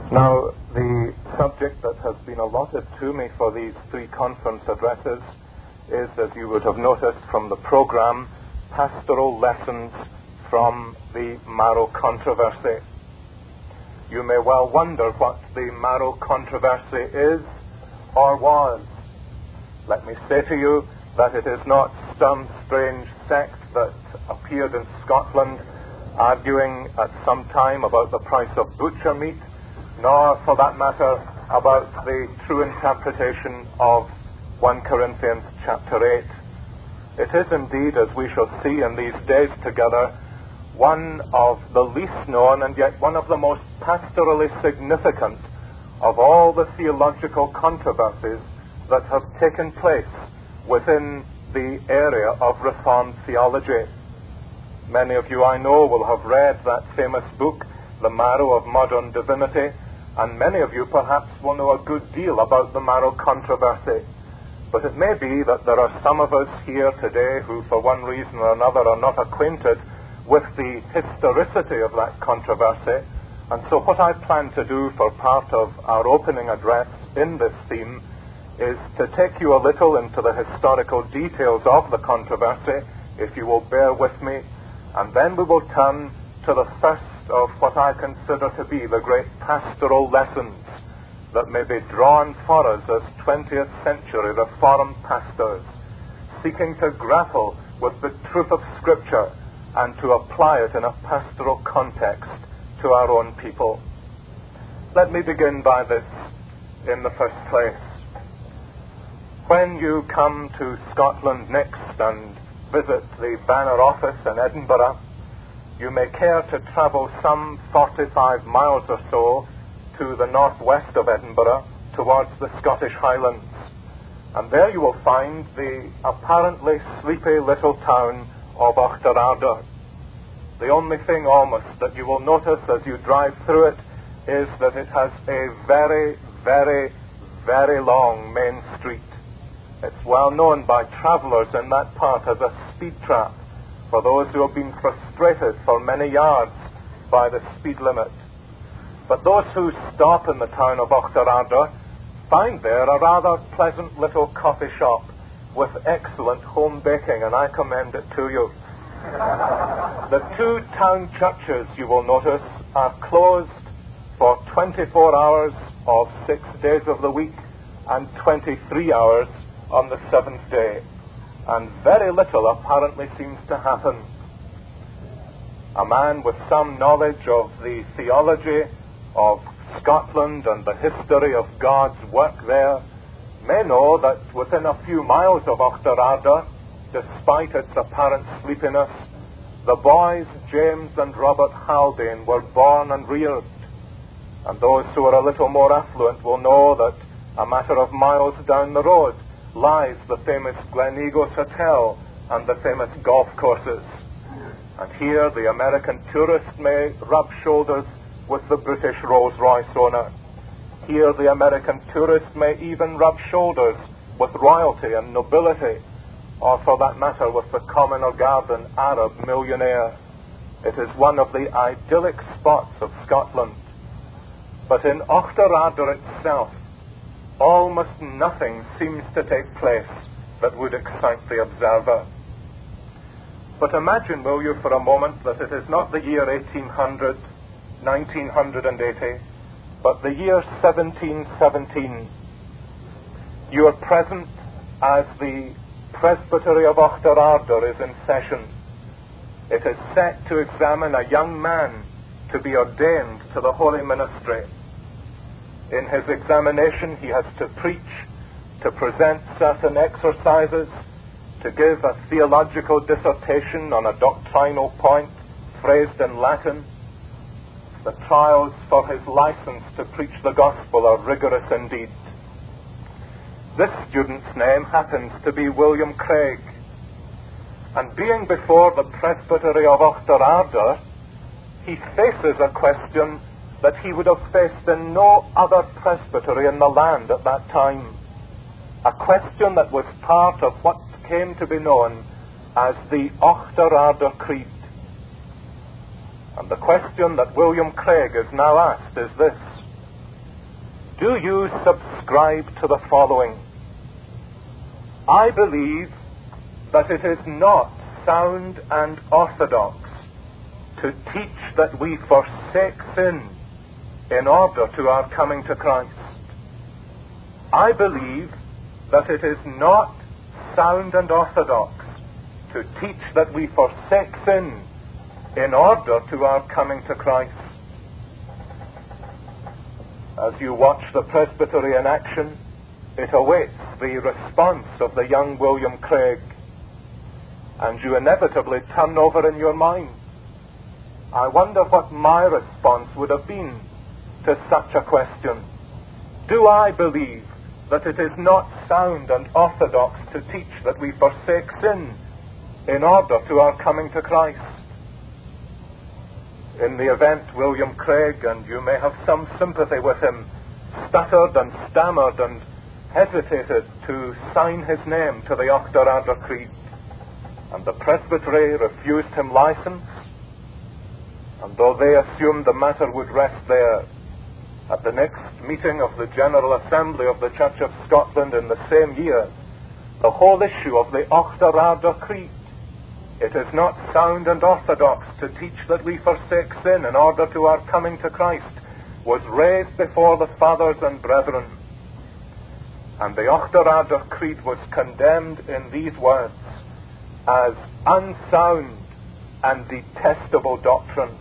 Now, the subject that has been allotted to me for these three conference addresses is, as you would have noticed from the program, Pastoral Lessons from the Marrow Controversy. You may well wonder what the Marrow Controversy is or was. Let me say to you that it is not some strange sect that appeared in Scotland arguing at some time about the price of butcher meat, nor, for that matter, about the true interpretation of 1 Corinthians chapter 8. It is indeed, as we shall see in these days together, one of the least known and yet one of the most pastorally significant of all the theological controversies that have taken place within the area of Reformed theology. Many of you, I know, will have read that famous book, The Marrow of Modern Divinity, and many of you perhaps will know a good deal about the Marrow Controversy. But it may be that there are some of us here today who, for one reason or another, are not acquainted with the historicity of that controversy. And so what I plan to do for part of our opening address in this theme is to take you a little into the historical details of the controversy, if you will bear with me, and then we will turn to the first of what I consider to be the great pastoral lessons that may be drawn for us as 20th century Reformed pastors, seeking to grapple with the truth of Scripture and to apply it in a pastoral context to our own people. Let me begin by this in the first place. When you come to Scotland next and visit the Banner Office in Edinburgh, you may care to travel some 45 miles or so to the northwest of Edinburgh towards the Scottish Highlands. And there you will find the apparently sleepy little town of Auchterarder. The only thing almost that you will notice as you drive through it is that it has a very, very, very long main street. It's well known by travellers in that part as a speed trap for those who have been frustrated for many yards by the speed limit. But those who stop in the town of Auchterarder find there a rather pleasant little coffee shop with excellent home baking, and I commend it to you. The two town churches, you will notice, are closed for 24 hours of 6 days of the week and 23 hours on the seventh day. And very little apparently seems to happen. A man with some knowledge of the theology of Scotland and the history of God's work there may know that within a few miles of Auchterarder, despite its apparent sleepiness, the boys James and Robert Haldane were born and reared. And those who are a little more affluent will know that a matter of miles down the road lies the famous Gleneagles Hotel and the famous golf courses. And here the American tourist may rub shoulders with the British Rolls-Royce owner. Here the American tourist may even rub shoulders with royalty and nobility, or for that matter with the common or garden Arab millionaire. It is one of the idyllic spots of Scotland. But in Auchterarder itself, almost nothing seems to take place that would excite the observer. But imagine, will you, for a moment, that it is not the year 1800, 1980, but the year 1717. You are present as the Presbytery of Auchterarder is in session. It is set to examine a young man to be ordained to the holy ministry. In his examination, he has to preach, to present certain exercises, to give a theological dissertation on a doctrinal point phrased in Latin. The trials for his license to preach the gospel are rigorous indeed. This student's name happens to be William Craig. And being before the Presbytery of Auchterarder, he faces a question that he would have faced in no other presbytery in the land at that time. A question that was part of what came to be known as the Auchterarder Creed. And the question that William Craig is now asked is this: do you subscribe to the following? I believe that it is not sound and orthodox to teach that we forsake sin in order to our coming to Christ. I believe that it is not sound and orthodox to teach that we forsake sin in order to our coming to Christ. As you watch the presbytery in action, it awaits the response of the young William Craig, and you inevitably turn over in your mind, I wonder what my response would have been to such a question. Do I believe that it is not sound and orthodox to teach that we forsake sin in order to our coming to Christ? In the event, William Craig, and you may have some sympathy with him, stuttered and stammered and hesitated to sign his name to the Auchterarder Creed, and the presbytery refused him license, and though they assumed the matter would rest there, at the next meeting of the General Assembly of the Church of Scotland in the same year, the whole issue of the Auchterarder Creed, it is not sound and orthodox to teach that we forsake sin in order to our coming to Christ, was raised before the fathers and brethren. And the Auchterarder Creed was condemned in these words as unsound and detestable doctrine.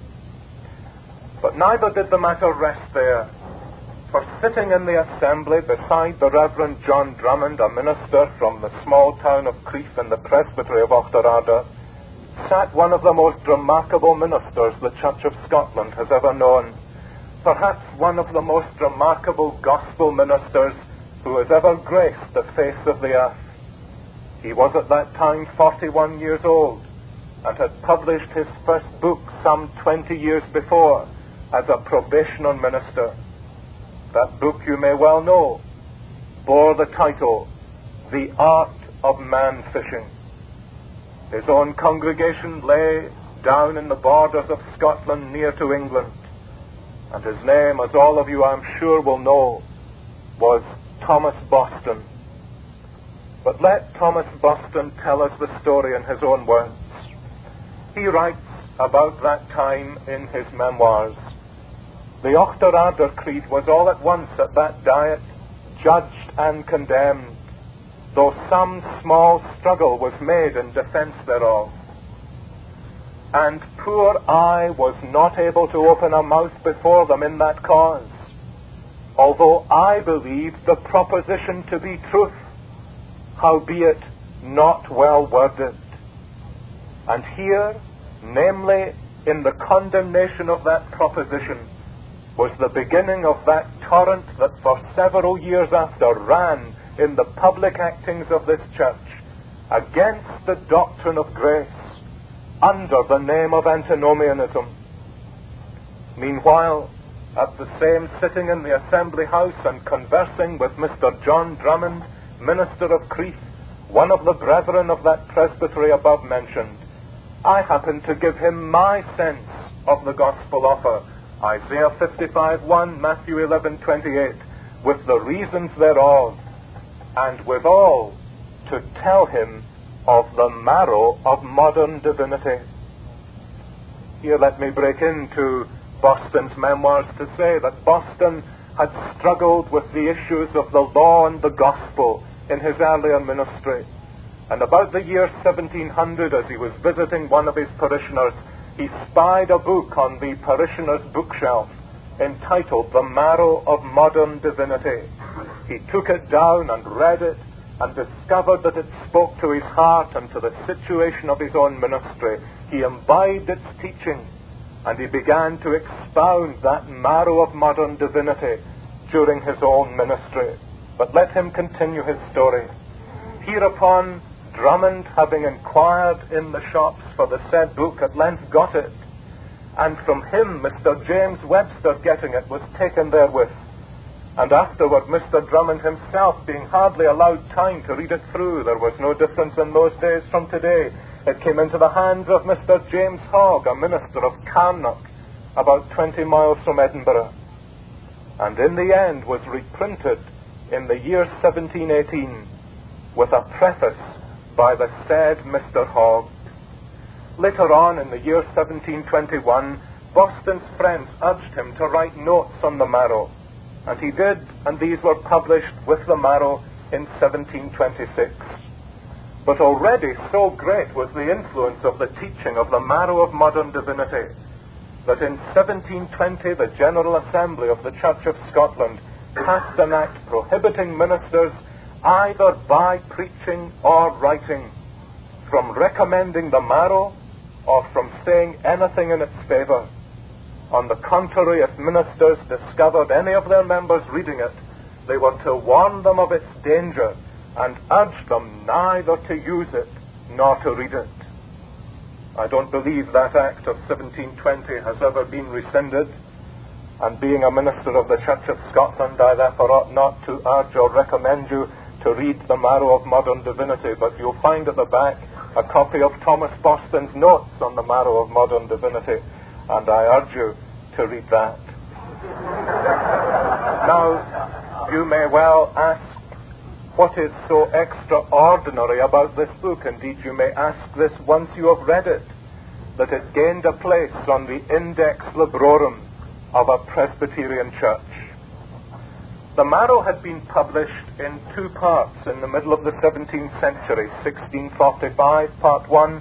But neither did the matter rest there, for sitting in the assembly beside the Reverend John Drummond, a minister from the small town of Crieff in the presbytery of Auchterarder, sat one of the most remarkable ministers the Church of Scotland has ever known, perhaps one of the most remarkable gospel ministers who has ever graced the face of the earth. He was at that time 41 years old and had published his first book some 20 years before as a probationer minister. That book, you may well know, bore the title, The Art of Man Fishing. His own congregation lay down in the borders of Scotland near to England, and his name, as all of you I'm sure will know, was Thomas Boston. But let Thomas Boston tell us the story in his own words. He writes about that time in his memoirs. The Auchterarder Creed was all at once at that diet judged and condemned, though some small struggle was made in defense thereof. And poor I was not able to open a mouth before them in that cause, although I believed the proposition to be truth, howbeit not well worded. And here, namely in the condemnation of that proposition, was the beginning of that torrent that for several years after ran in the public actings of this church against the doctrine of grace under the name of antinomianism. Meanwhile, at the same sitting in the Assembly House and conversing with Mr. John Drummond, minister of Crieff, one of the brethren of that presbytery above mentioned, I happened to give him my sense of the gospel offer, Isaiah 55:1, Matthew 11:28, with the reasons thereof, and withal to tell him of the marrow of modern divinity. Here let me break into Boston's memoirs to say that Boston had struggled with the issues of the law and the gospel in his earlier ministry. And about the year 1700, as he was visiting one of his parishioners, he spied a book on the parishioner's bookshelf entitled The Marrow of Modern Divinity. He took it down and read it and discovered that it spoke to his heart and to the situation of his own ministry. He imbibed its teaching, and he began to expound that marrow of modern divinity during his own ministry. But let him continue his story. Hereupon, Drummond, having inquired in the shops for the said book, at length got it, and from him Mr. James Webster getting it was taken therewith, and afterward Mr. Drummond himself being hardly allowed time to read it through. There was no difference in those days from today. It came into the hands of Mr. James Hogg, a minister of Carnock, about 20 miles from Edinburgh. and in the end was reprinted in the year 1718 with a preface by the said Mr. Hogg. Later on, in the year 1721, Boston's friends urged him to write notes on the Marrow, and he did, and these were published with the Marrow in 1726. But already so great was the influence of the teaching of the Marrow of modern divinity that in 1720 the General Assembly of the Church of Scotland passed an act prohibiting ministers either by preaching or writing from recommending the Marrow or from saying anything in its favour. On the contrary, if ministers discovered any of their members reading it, they were to warn them of its danger and urge them neither to use it nor to read it. I don't believe that Act of 1720 has ever been rescinded, and being a minister of the Church of Scotland, I therefore ought not to urge or recommend you to read the Marrow of Modern Divinity, but you'll find at the back a copy of Thomas Boston's notes on the Marrow of Modern Divinity, and I urge you to read that. Now, you may well ask, what is so extraordinary about this book? Indeed, you may ask this once you have read it, that it gained a place on the Index Librorum of a Presbyterian church. The Marrow had been published in two parts in the middle of the 17th century, 1645 Part 1,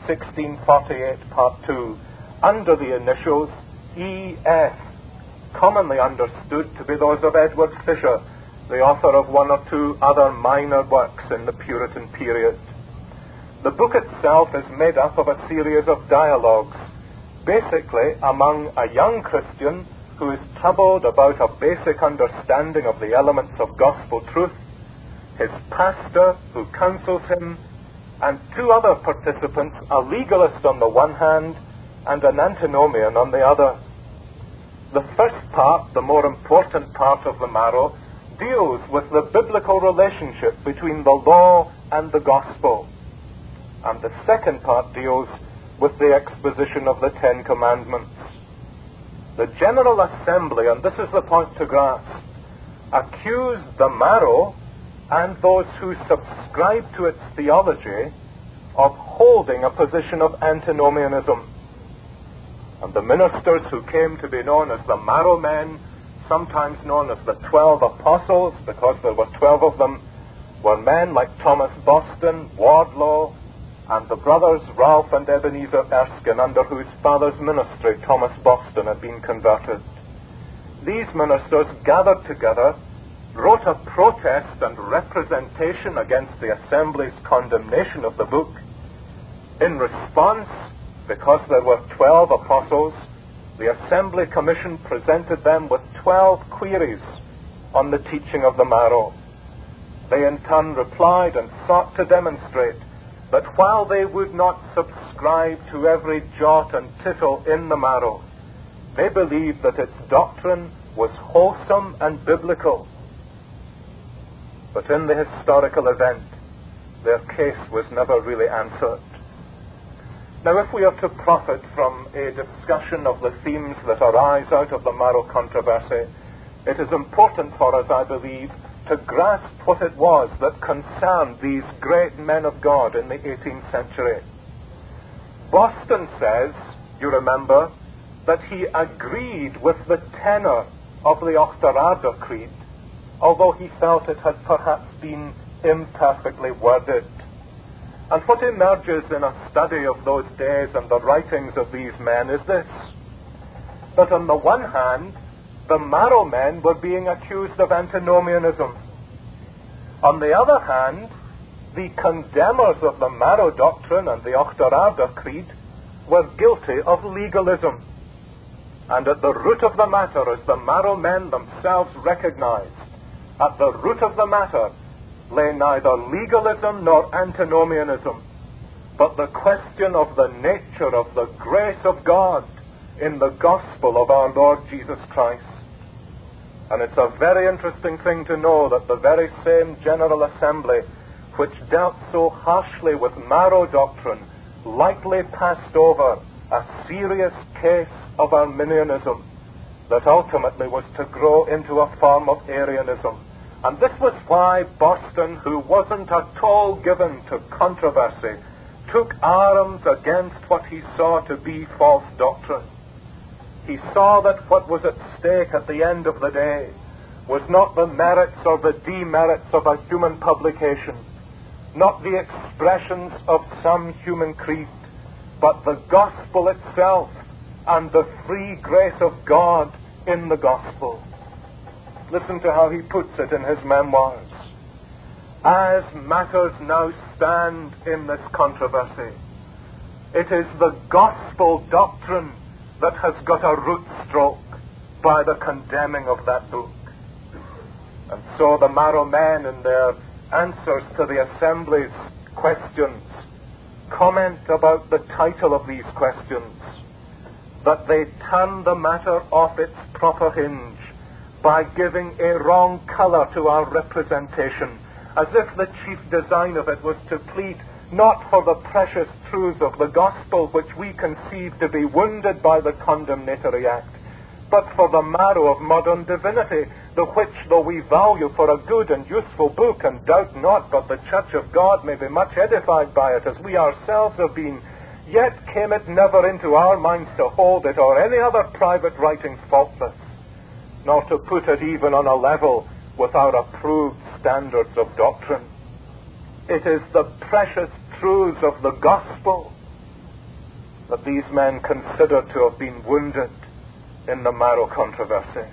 1648 Part 2, under the initials E.F., commonly understood to be those of Edward Fisher, the author of one or two other minor works in the Puritan period. The book itself is made up of a series of dialogues, basically among a young Christian who is troubled about a basic understanding of the elements of gospel truth, his pastor who counsels him, and two other participants, a legalist on the one hand and an antinomian on the other. The first part, the more important part of the Marrow, deals with the biblical relationship between the law and the gospel. And the second part deals with the exposition of the Ten Commandments. The General Assembly, and this is the point to grasp, accused the Marrow and those who subscribe to its theology of holding a position of antinomianism. And the ministers who came to be known as the Marrow men, sometimes known as the 12 Apostles, because there were 12 of them, were men like Thomas Boston, Wardlaw, and the brothers Ralph and Ebenezer Erskine, under whose father's ministry Thomas Boston had been converted. These ministers gathered together, wrote a protest and representation against the Assembly's condemnation of the book. In response, because there were 12 apostles, the Assembly Commission presented them with 12 queries on the teaching of the Marrow. They in turn replied and sought to demonstrate that while they would not subscribe to every jot and tittle in the Marrow, they believed that its doctrine was wholesome and biblical. But in the historical event, their case was never really answered. Now, if we are to profit from a discussion of the themes that arise out of the Marrow controversy, it is important for us, I believe, to grasp what it was that concerned these great men of God in the 18th century. Boston says, you remember, that he agreed with the tenor of the Auchterarder Creed, although he felt it had perhaps been imperfectly worded. And what emerges in a study of those days and the writings of these men is this: that on the one hand, the Marrow men were being accused of antinomianism. On the other hand, the condemners of the Marrow doctrine and the Auchterarder Creed were guilty of legalism. And at the root of the matter, as the Marrow men themselves recognized, at the root of the matter lay neither legalism nor antinomianism, but the question of the nature of the grace of God in the gospel of our Lord Jesus Christ. And it's a very interesting thing to know that the very same General Assembly which dealt so harshly with Marrow doctrine lightly passed over a serious case of Arminianism that ultimately was to grow into a form of Arianism. And this was why Boston, who wasn't at all given to controversy, took arms against what he saw to be false doctrine. He saw that what was at stake at the end of the day was not the merits or the demerits of a human publication, not the expressions of some human creed, but the gospel itself and the free grace of God in the gospel. Listen to how he puts it in his memoirs. As matters now stand in this controversy, it is the gospel doctrine that has got a root stroke by the condemning of that book. And so the Marrow men, in their answers to the Assembly's questions, comment about the title of these questions, that they turn the matter off its proper hinge by giving a wrong color to our representation, as if the chief design of it was to plead not for the precious truths of the gospel which we conceive to be wounded by the condemnatory act, but for the marrow of modern divinity, the which, though we value for a good and useful book, and doubt not but the Church of God may be much edified by it, as we ourselves have been, yet came it never into our minds to hold it or any other private writing faultless, nor to put it even on a level with our approved standards of doctrine. It is the precious truths of the gospel that these men consider to have been wounded in the Marrow controversy.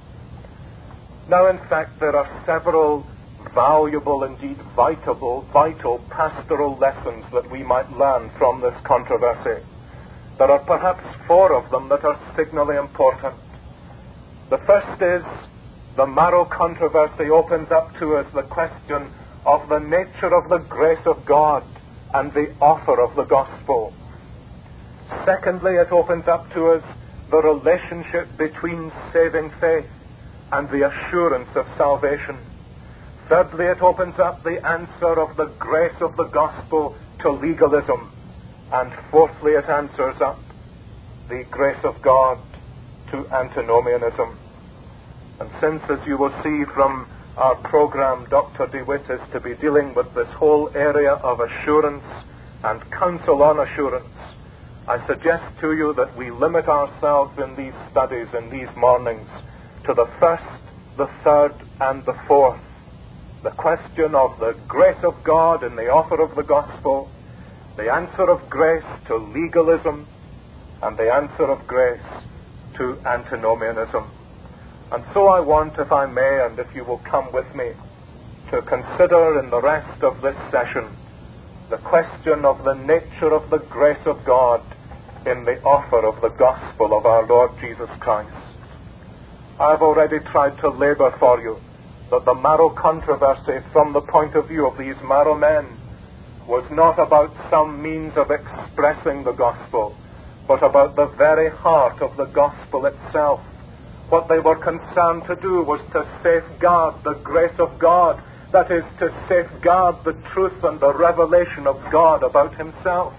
Now, in fact, there are several valuable, indeed vital pastoral lessons that we might learn from this controversy. There are perhaps 4 of them that are signally important. The first is, the Marrow controversy opens up to us the question of the nature of the grace of God and the offer of the gospel. Secondly, it opens up to us the relationship between saving faith and the assurance of salvation. Thirdly, it opens up the answer of the grace of the gospel to legalism. And fourthly, it answers up the grace of God to antinomianism. And since, as you will see from our program, Dr. DeWitt is to be dealing with this whole area of assurance and counsel on assurance, I suggest to you that we limit ourselves in these studies in these mornings to the first, the third, and the fourth. The question of the grace of God in the offer of the gospel, the answer of grace to legalism, and the answer of grace to antinomianism. And so I want, if I may, and if you will come with me, to consider in the rest of this session the question of the nature of the grace of God in the offer of the gospel of our Lord Jesus Christ. I've already tried to labor for you that the Marrow controversy, from the point of view of these Marrow men, was not about some means of expressing the gospel, but about the very heart of the gospel itself. What they were concerned to do was to safeguard the grace of God, that is, to safeguard the truth and the revelation of God about himself.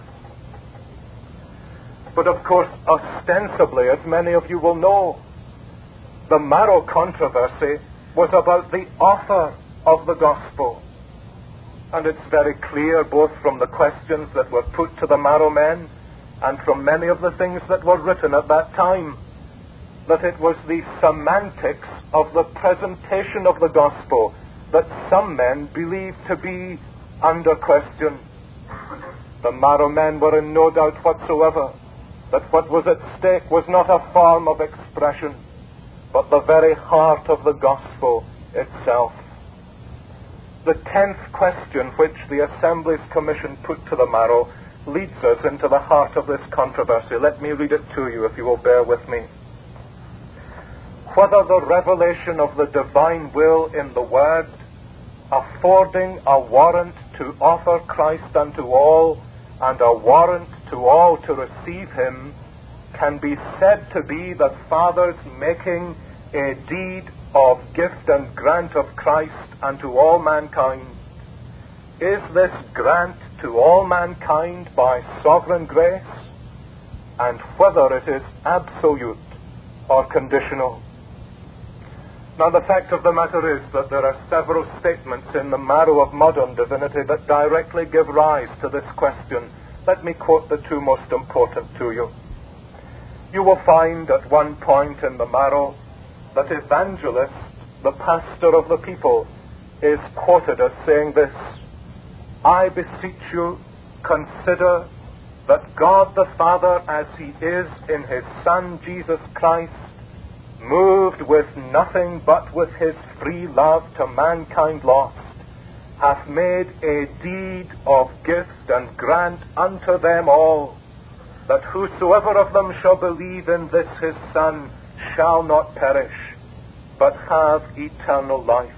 But of course, ostensibly, as many of you will know, the Marrow controversy was about the offer of the gospel. And it's very clear, both from the questions that were put to the Marrow men and from many of the things that were written at that time, that it was the semantics of the presentation of the gospel that some men believed to be under question. The Marrow men were in no doubt whatsoever that what was at stake was not a form of expression, but the very heart of the gospel itself. The 10th question which the Assembly's Commission put to the Marrow leads us into the heart of this controversy. Let me read it to you, if you will bear with me. Whether the revelation of the divine will in the Word, affording a warrant to offer Christ unto all, and a warrant to all to receive him, can be said to be the Father's making a deed of gift and grant of Christ unto all mankind. Is this grant to all mankind by sovereign grace? And whether it is absolute or conditional. Now, the fact of the matter is that there are several statements in the marrow of modern divinity that directly give rise to this question. Let me quote the two most important to you. You will find at one point in the marrow that Evangelist, the pastor of the people, is quoted as saying this: I beseech you, consider that God the Father, as he is in his Son Jesus Christ, moved with nothing but with his free love to mankind lost, hath made a deed of gift and grant unto them all, that whosoever of them shall believe in this his Son shall not perish, but have eternal life.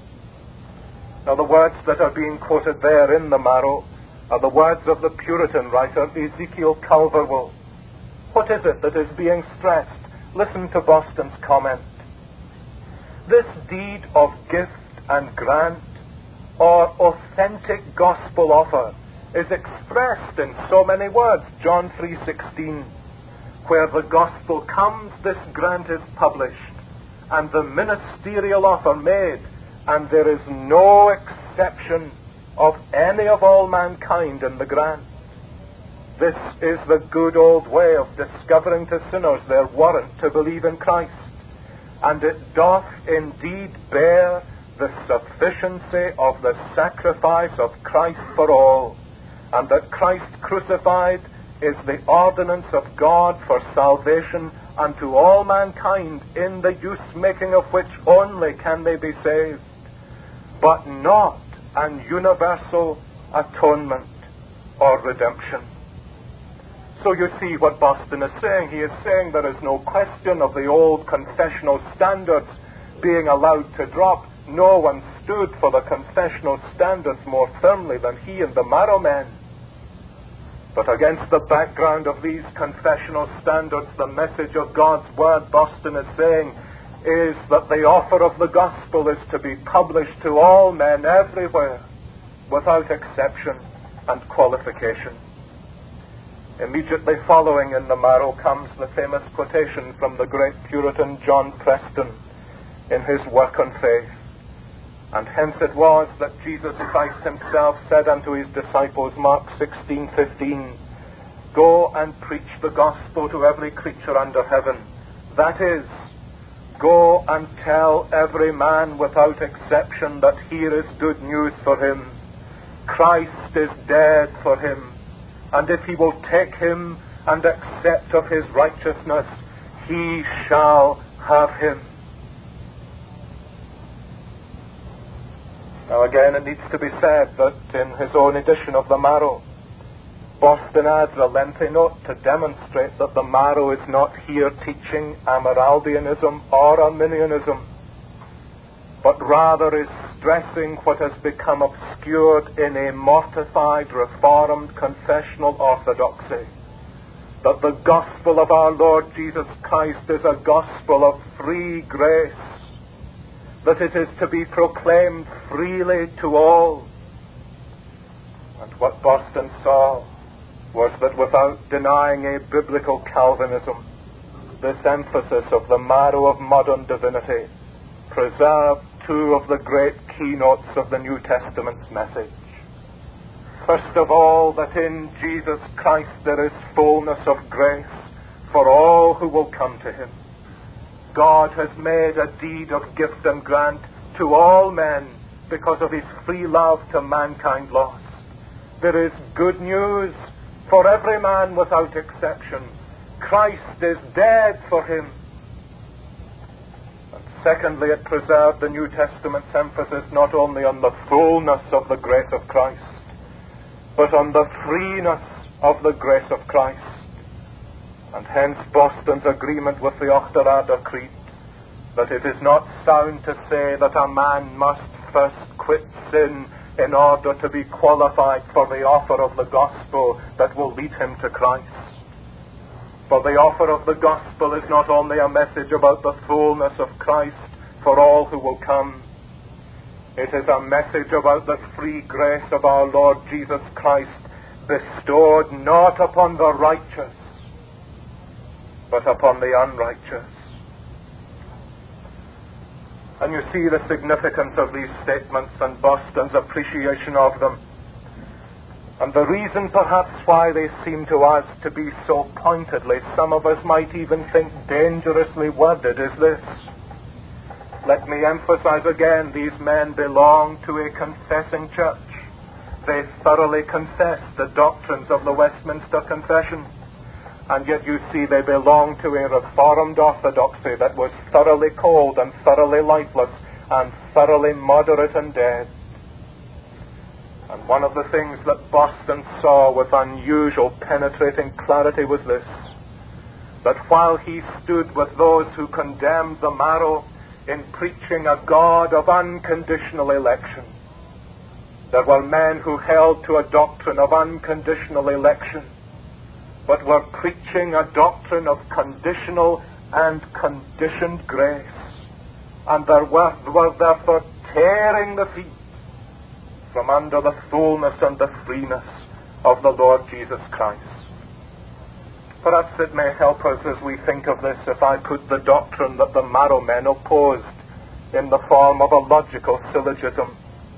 Now, the words that are being quoted there in the marrow are the words of the Puritan writer Ezekiel Calverwell. What is it that is being stressed? Listen to Boston's comment. This deed of gift and grant, or authentic gospel offer, is expressed in so many words. John 3:16, where the gospel comes, this grant is published, and the ministerial offer made, and there is no exception of any of all mankind in the grant. This is the good old way of discovering to sinners their warrant to believe in Christ, and it doth indeed bear the sufficiency of the sacrifice of Christ for all, and that Christ crucified is the ordinance of God for salvation unto all mankind, in the use-making of which only can they be saved, but not an universal atonement or redemption. So you see what Boston is saying. He is saying there is no question of the old confessional standards being allowed to drop. No one stood for the confessional standards more firmly than he and the marrow men. But against the background of these confessional standards, the message of God's Word, Boston is saying, is that the offer of the gospel is to be published to all men everywhere, without exception and qualification. Immediately following in the marrow comes the famous quotation from the great Puritan John Preston in his Work on Faith. And hence it was that Jesus Christ himself said unto his disciples, Mark 16:15, Go and preach the gospel to every creature under heaven. That is, go and tell every man without exception that here is good news for him. Christ is dead for him, and if he will take him and accept of his righteousness, he shall have him. Now again, it needs to be said that in his own edition of the marrow, Boston adds a lengthy note to demonstrate that the marrow is not here teaching Amyraldianism or Arminianism, but rather is stressing what has become obscured in a mortified, reformed, confessional orthodoxy, that the gospel of our Lord Jesus Christ is a gospel of free grace, that it is to be proclaimed freely to all. And what Boston saw was that without denying a biblical Calvinism, this emphasis of the marrow of modern divinity preserved two of the great keynotes of the New Testament's message. First of all, that in Jesus Christ there is fullness of grace for all who will come to him. God has made a deed of gift and grant to all men because of his free love to mankind lost. There is good news for every man without exception. Christ is dead for him. And secondly, it preserved the New Testament's emphasis not only on the fullness of the grace of Christ, but on the freeness of the grace of Christ. And hence Boston's agreement with the Ochterada Creed, that it is not sound to say that a man must first quit sin in order to be qualified for the offer of the gospel that will lead him to Christ. For the offer of the gospel is not only a message about the fullness of Christ for all who will come, it is a message about the free grace of our Lord Jesus Christ, bestowed not upon the righteous, but upon the unrighteous. And you see the significance of these statements and Boston's appreciation of them. And the reason perhaps why they seem to us to be so pointedly, some of us might even think dangerously worded, is this. Let me emphasize again, these men belong to a confessing church. They thoroughly confess the doctrines of the Westminster Confession. And yet you see they belong to a Reformed orthodoxy that was thoroughly cold and thoroughly lifeless and thoroughly moderate and dead. And one of the things that Boston saw with unusual penetrating clarity was this, that while he stood with those who condemned the marrow in preaching a God of unconditional election, there were men who held to a doctrine of unconditional election, but were preaching a doctrine of conditional and conditioned grace. And they were therefore tearing the feet from under the fullness and the freeness of the Lord Jesus Christ. Perhaps it may help us as we think of this if I put the doctrine that the marrow men opposed in the form of a logical syllogism.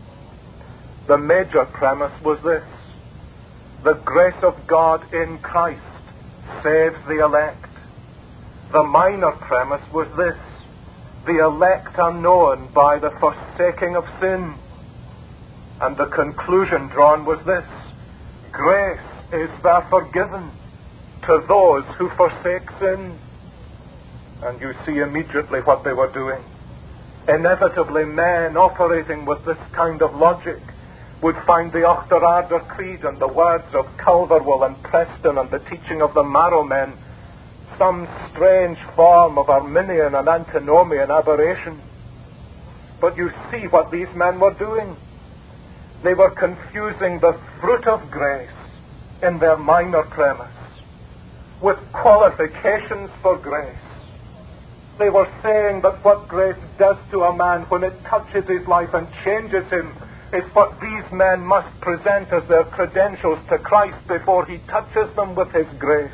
The major premise was this: the grace of God in Christ saves the elect. The minor premise was this: the elect are known by the forsaking of sin. And the conclusion drawn was this: grace is therefore given to those who forsake sin. And you see immediately what they were doing. Inevitably, men operating with this kind of logic would find the Auchterarder Creed and the words of Culverwell and Preston and the teaching of the marrow men some strange form of Arminian and antinomian aberration. But you see what these men were doing. They were confusing the fruit of grace in their minor premise with qualifications for grace. They were saying that what grace does to a man when it touches his life and changes him is what these men must present as their credentials to Christ before he touches them with his grace.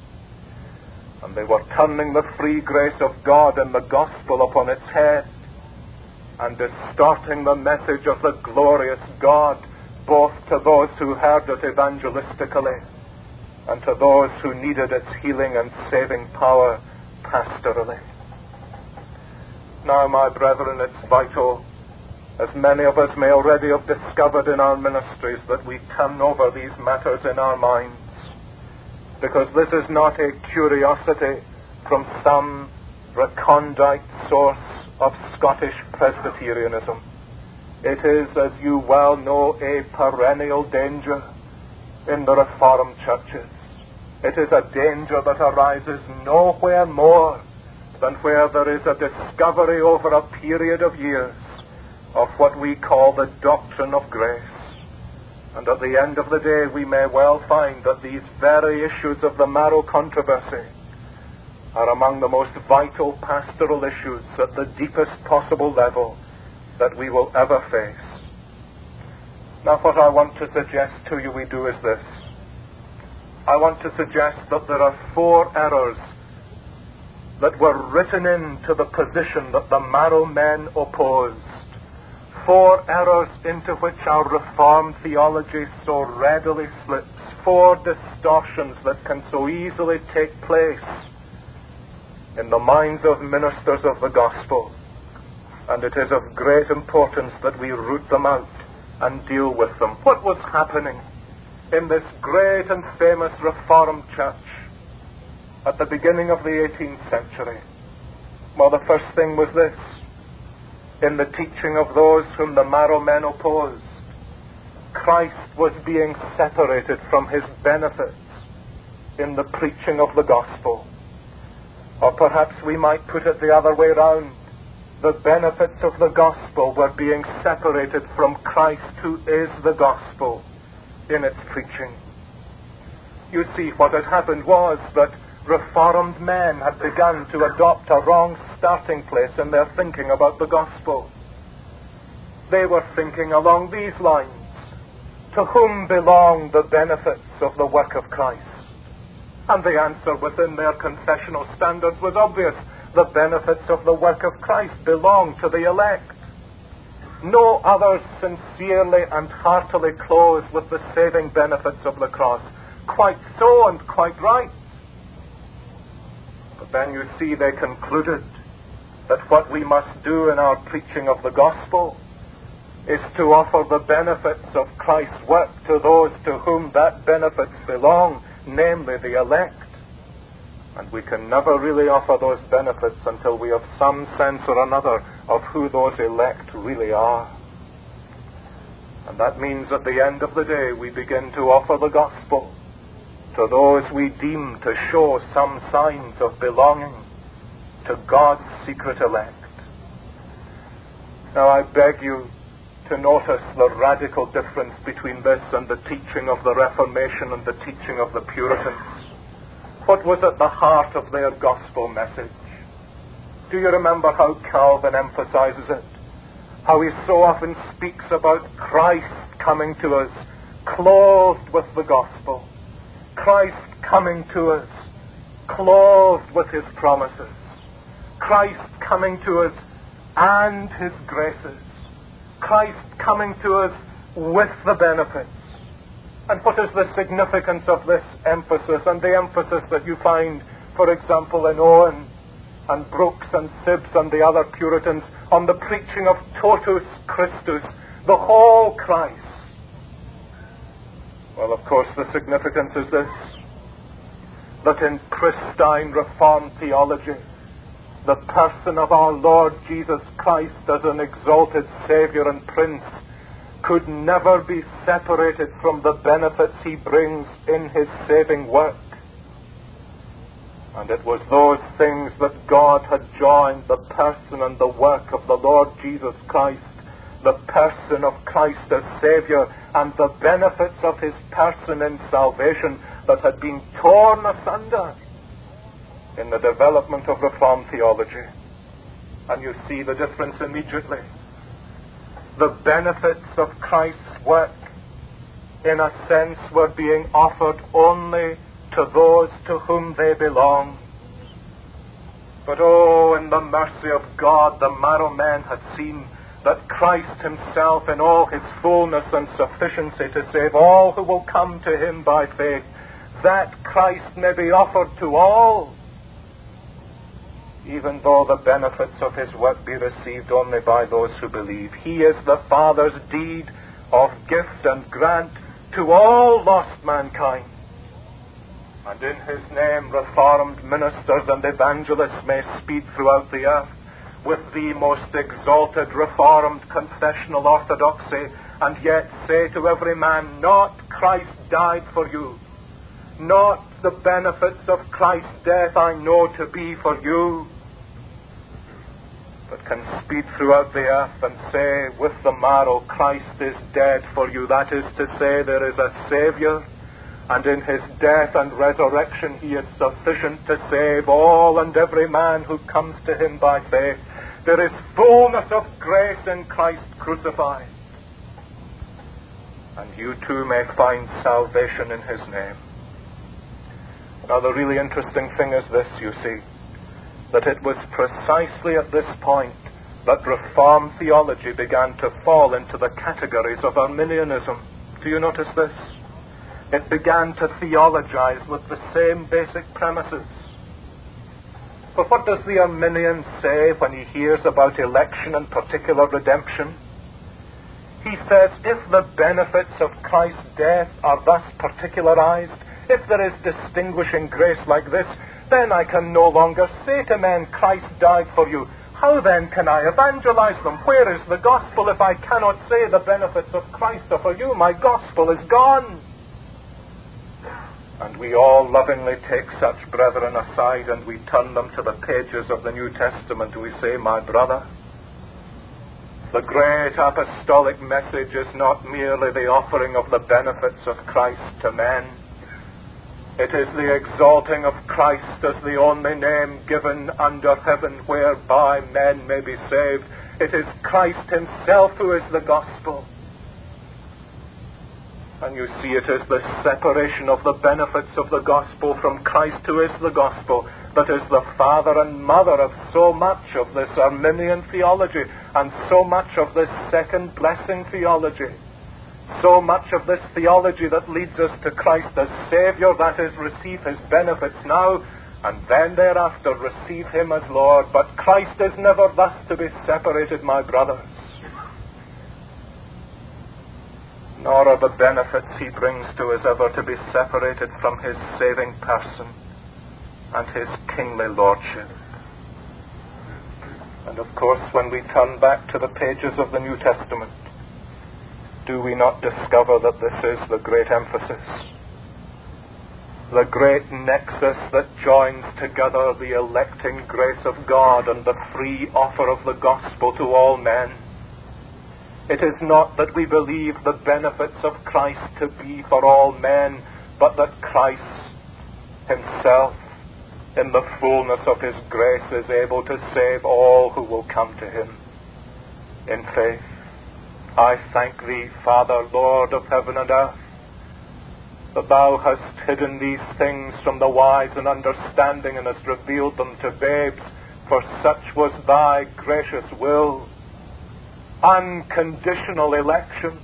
And they were turning the free grace of God and the gospel upon its head and distorting the message of the glorious God, both to those who heard it evangelistically and to those who needed its healing and saving power pastorally. Now, my brethren, it's vital, as many of us may already have discovered in our ministries, that we turn over these matters in our minds, because this is not a curiosity from some recondite source of Scottish Presbyterianism. It is, as you well know, a perennial danger in the Reformed churches. It is a danger that arises nowhere more than where there is a discovery over a period of years of what we call the doctrine of grace. And at the end of the day, we may well find that these very issues of the marrow controversy are among the most vital pastoral issues at the deepest possible level that we will ever face. Now, what I want to suggest to you we do is this. I want to suggest that there are 4 errors that were written into the position that the marrow men opposed. 4 errors into which our Reformed theology so readily slips. 4 distortions that can so easily take place in the minds of ministers of the gospel. And it is of great importance that we root them out and deal with them. What was happening in this great and famous Reformed church at the beginning of the 18th century? Well, the first thing was this. In the teaching of those whom the marrow men opposed, Christ was being separated from his benefits in the preaching of the gospel. Or perhaps we might put it the other way round. The benefits of the gospel were being separated from Christ, who is the gospel, in its preaching. You see, what had happened was that Reformed men had begun to adopt a wrong starting place in their thinking about the gospel. They were thinking along these lines: to whom belong the benefits of the work of Christ? And the answer within their confessional standards was obvious: the benefits of the work of Christ belong to the elect. No others sincerely and heartily close with the saving benefits of the cross. Quite so and quite right. But then you see they concluded that what we must do in our preaching of the gospel is to offer the benefits of Christ's work to those to whom that benefits belong, namely the elect. And we can never really offer those benefits until we have some sense or another of who those elect really are. And that means at the end of the day we begin to offer the gospel to those we deem to show some signs of belonging to God's secret elect. Now I beg you to notice the radical difference between this and the teaching of the Reformation and the teaching of the Puritans. What was at the heart of their gospel message? Do you remember how Calvin emphasizes it? How he so often speaks about Christ coming to us clothed with the gospel. Christ coming to us clothed with his promises. Christ coming to us and his graces. Christ coming to us with the benefits. And what is the significance of this emphasis and the emphasis that you find, for example, in Owen and Brooks and Sibbes and the other Puritans on the preaching of totus Christus, the whole Christ? Well, of course, the significance is this, that in pristine Reformed theology, the person of our Lord Jesus Christ as an exalted Savior and Prince could never be separated from the benefits he brings in his saving work. And it was those things that God had joined, the person and the work of the Lord Jesus Christ, the person of Christ as Savior, and the benefits of his person in salvation that had been torn asunder in the development of Reformed theology. And you see the difference immediately. The benefits of Christ's work, in a sense, were being offered only to those to whom they belong. But oh, in the mercy of God, the marrow men had seen that Christ himself in all his fullness and sufficiency to save all who will come to him by faith, that Christ may be offered to all, even though the benefits of his work be received only by those who believe. He is the Father's deed of gift and grant to all lost mankind. And in his name Reformed ministers and evangelists may speed throughout the earth with the most exalted Reformed confessional orthodoxy, and yet say to every man, not Christ died for you, not the benefits of Christ's death I know to be for you, but can speed throughout the earth and say with the marrow, Christ is dead for you. That is to say, there is a Savior, and in his death and resurrection he is sufficient to save all and every man who comes to him by faith. There is fullness of grace in Christ crucified, and you too may find salvation in his name. Now the really interesting thing is this, you see, that it was precisely at this point that Reformed theology began to fall into the categories of Arminianism. Do you notice this? It began to theologize with the same basic premises. But what does the Arminian say when he hears about election and particular redemption? He says, if the benefits of Christ's death are thus particularized, if there is distinguishing grace like this, then I can no longer say to men, Christ died for you. How then can I evangelize them? Where is the gospel if I cannot say the benefits of Christ are for you? My gospel is gone. And we all lovingly take such brethren aside and we turn them to the pages of the New Testament. We say, my brother, the great apostolic message is not merely the offering of the benefits of Christ to men. It is the exalting of Christ as the only name given under heaven whereby men may be saved. It is Christ himself who is the gospel. And you see, it is the separation of the benefits of the gospel from Christ, who is the gospel, that is the father and mother of so much of this Arminian theology and so much of this second blessing theology. So much of this theology that leads us to Christ as Savior, that is, receive His benefits now, and then thereafter receive Him as Lord. But Christ is never thus to be separated, my brothers. Nor are the benefits He brings to us ever to be separated from His saving person and His kingly lordship. And of course, when we turn back to the pages of the New Testament, do we not discover that this is the great emphasis, the great nexus that joins together the electing grace of God and the free offer of the gospel to all men? It is not that we believe the benefits of Christ to be for all men, but that Christ Himself, in the fullness of His grace, is able to save all who will come to Him in faith. I thank Thee, Father, Lord of heaven and earth, that Thou hast hidden these things from the wise and understanding and hast revealed them to babes, for such was Thy gracious will. Unconditional election.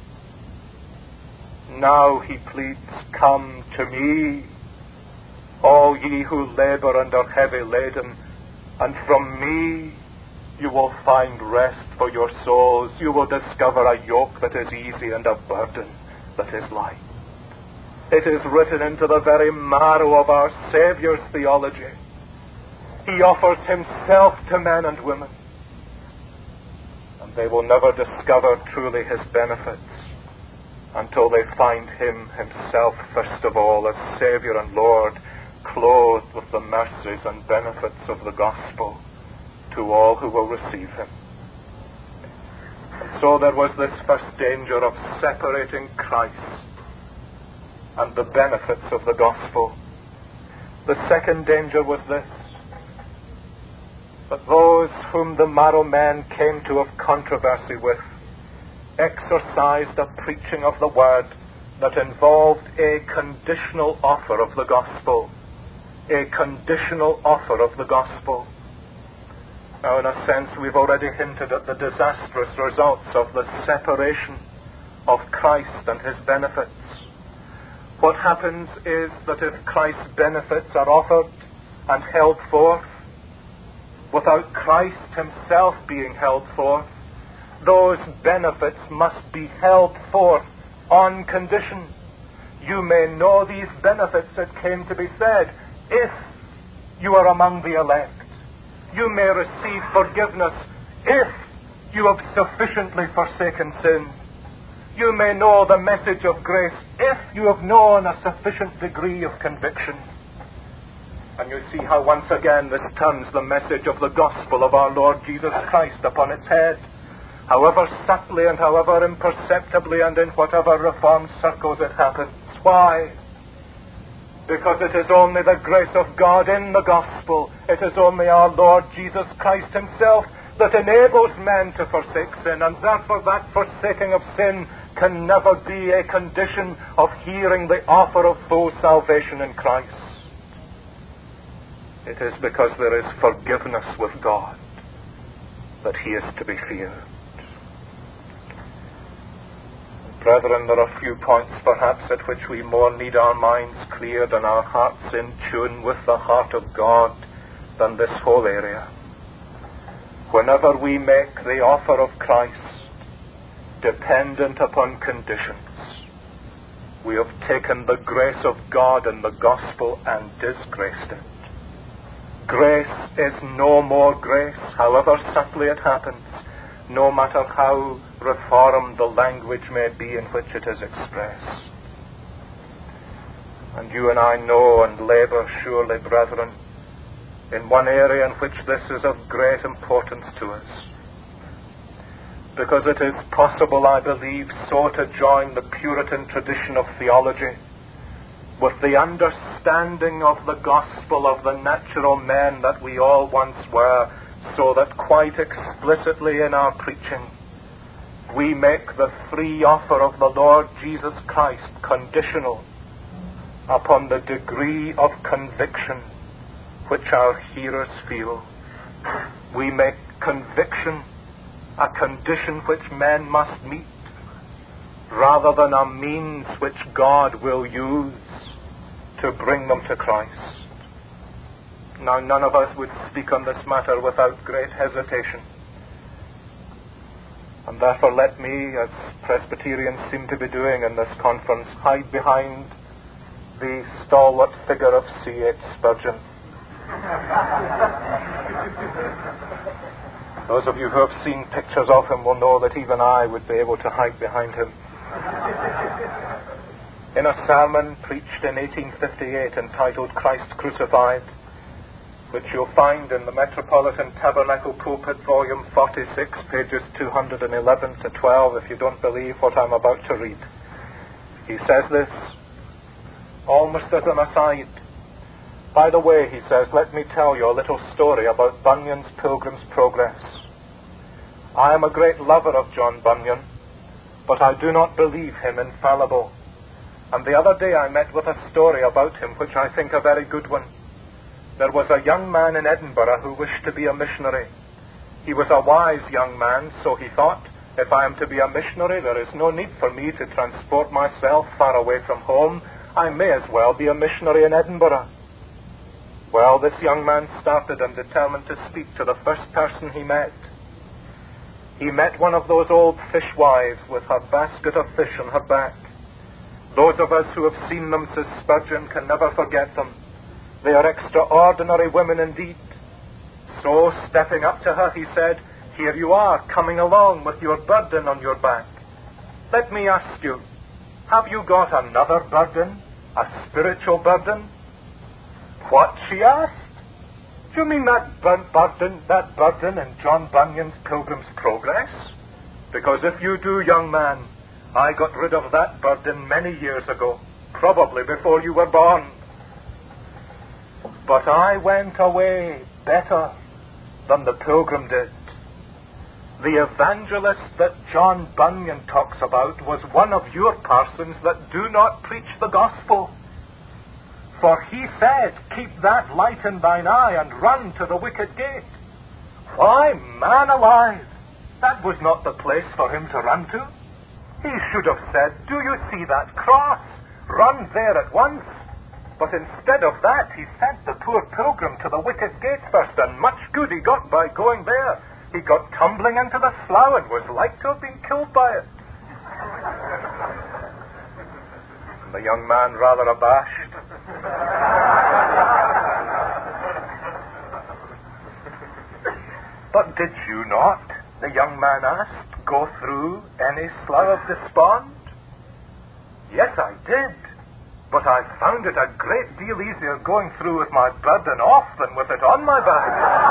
Now He pleads, come to me, all ye who labor and are heavy laden, and from me you will find rest for your souls. You will discover a yoke that is easy and a burden that is light. It is written into the very marrow of our Saviour's theology. He offers Himself to men and women. They will never discover truly His benefits until they find Him Himself, first of all, as Savior and Lord, clothed with the mercies and benefits of the gospel to all who will receive Him. And so there was this first danger of separating Christ and the benefits of the gospel. The second danger was this: but those whom the marrow men came to have controversy with exercised a preaching of the word that involved a conditional offer of the gospel. A conditional offer of the gospel. Now, in a sense, we've already hinted at the disastrous results of the separation of Christ and His benefits. What happens is that if Christ's benefits are offered and held forth, without Christ Himself being held forth, those benefits must be held forth on condition. You may know these benefits, it came to be said, if you are among the elect. You may receive forgiveness if you have sufficiently forsaken sin. You may know the message of grace if you have known a sufficient degree of conviction. And you see how once again this turns the message of the gospel of our Lord Jesus Christ upon its head. However subtly and however imperceptibly and in whatever reformed circles it happens. Why? Because it is only the grace of God in the gospel. It is only our Lord Jesus Christ Himself that enables men to forsake sin, and therefore that forsaking of sin can never be a condition of hearing the offer of full salvation in Christ. It is because there is forgiveness with God that He is to be feared. Brethren, there are few points perhaps at which we more need our minds cleared and our hearts in tune with the heart of God than this whole area. Whenever we make the offer of Christ dependent upon conditions, we have taken the grace of God in the gospel and disgraced it. Grace is no more grace, however subtly it happens, no matter how reformed the language may be in which it is expressed. And you and I know and labor, surely, brethren, in one area in which this is of great importance to us. Because it is possible, I believe, so to join the Puritan tradition of theology with the understanding of the gospel of the natural men that we all once were, so that quite explicitly in our preaching we make the free offer of the Lord Jesus Christ conditional upon the degree of conviction which our hearers feel. We make conviction a condition which men must meet, rather than a means which God will use to bring them to Christ. Now, none of us would speak on this matter without great hesitation. And therefore let me, as Presbyterians seem to be doing in this conference, hide behind the stalwart figure of C.H. Spurgeon. Those of you who have seen pictures of him will know that even I would be able to hide behind him. In a sermon preached in 1858 entitled Christ Crucified, which you'll find in the Metropolitan Tabernacle Pulpit, volume 46, pages 211 to 12, if you don't believe what I'm about to read. He says this, almost as an aside. By the way, he says, let me tell you a little story about Bunyan's Pilgrim's Progress. I am a great lover of John Bunyan, but I do not believe him infallible. And the other day I met with a story about him which I think a very good one. There was a young man in Edinburgh who wished to be a missionary. He was a wise young man, so he thought, if I am to be a missionary, there is no need for me to transport myself far away from home. I may as well be a missionary in Edinburgh. Well, this young man started and determined to speak to the first person he met. He met one of those old fishwives with her basket of fish on her back. Those of us who have seen them, says Spurgeon, can never forget them. They are extraordinary women indeed. So, stepping up to her, he said, here you are, coming along with your burden on your back. Let me ask you, have you got another burden, a spiritual burden? What, she asked? Do you mean that burden in John Bunyan's Pilgrim's Progress? Because if you do, young man, I got rid of that burden many years ago, probably before you were born. But I went away better than the pilgrim did. The evangelist that John Bunyan talks about was one of your parsons that do not preach the gospel. For he said, keep that light in thine eye and run to the wicket gate. Why, man alive, that was not the place for him to run to. He should have said, do you see that cross? Run there at once. But instead of that, he sent the poor pilgrim to the wicket gate first, and much good he got by going there. He got tumbling into the slough and was like to have been killed by it. And the young man, rather abashed, but did you not, the young man asked, go through any slough of despond? Yes, I did. But I found it a great deal easier going through with my burden off than with it on my back.